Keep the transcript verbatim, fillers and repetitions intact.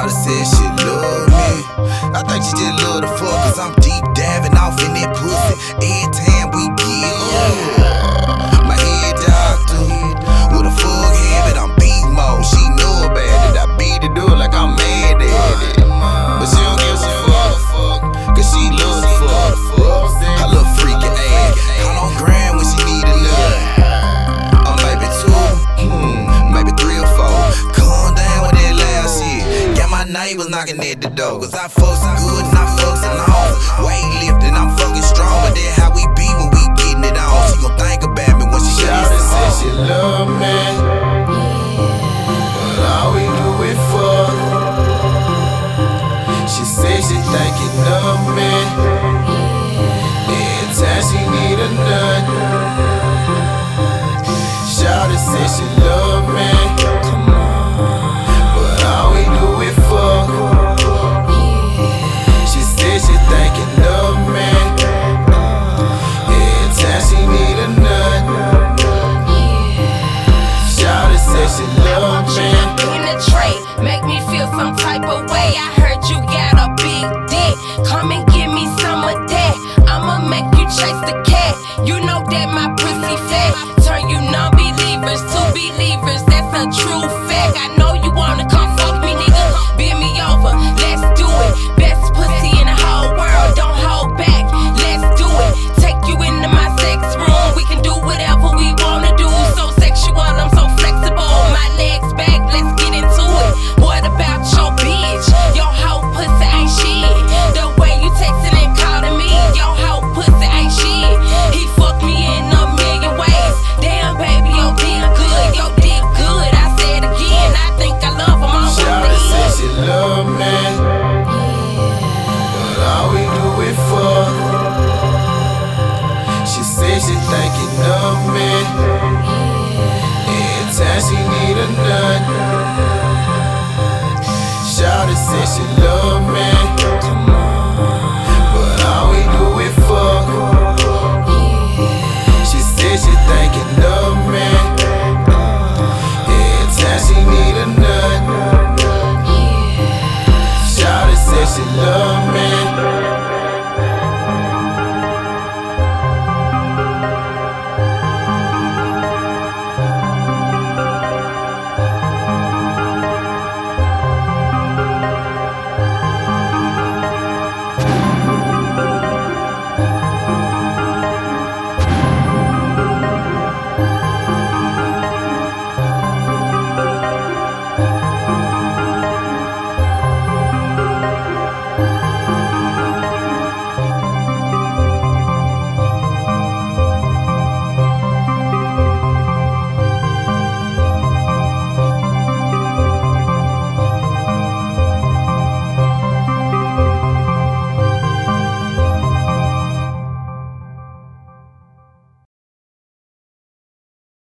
Shawty said she love me. I think she just love the fuck, cause I'm deep diving off in that pussy every time we get up. My head doctor with a fuck habit, I'm beast mode. She know about it, I beat it up like I'm mad at it. But she don't give a fuck, cause she love the fuck. I love freaking ass. How long grand when she need a nut? Or maybe two, hmm, maybe three or four. Calm down with that loud shit. Got my neighbors knocking at the door, cause I fuck some good and I fuck some long. Weightlifting, I'm fucking strong, but that's how we be when we getting it on. She gon' think about me when she hears it. Say she love me, but all we do is fuck. She say she thinking of me every time she need a nut. Shawty say she love me, but all we do is fuck. She say she thinking of me every time she need a nut. Shawty say she love me. Penetrate, make me feel some type of way. I heard you got a big dick. Come and give me some of that. I'ma make you chase the cat. You know that my pussy fat. Turn you non-believers to believers. That's a true fact. I know you wanna come fuck me, nigga. Bend me over, let's do it. Best pussy in the whole world. Don't hold back, let's do it. Take you into my sex room. We can do whatever we wanna do. So sexual, I'm so flexible. My legs back, let's get into it. What about your bitch? Your whole pussy ain't shit. The way you texting and calling me, your whole pussy ain't shit. He fucked me in a million ways. Damn, baby, your dick good, your dick good. I said again, I think I love him all Shawty say she love me, but all we do is fuck. She say she thinking of me every time she need a nut. Shawty say she love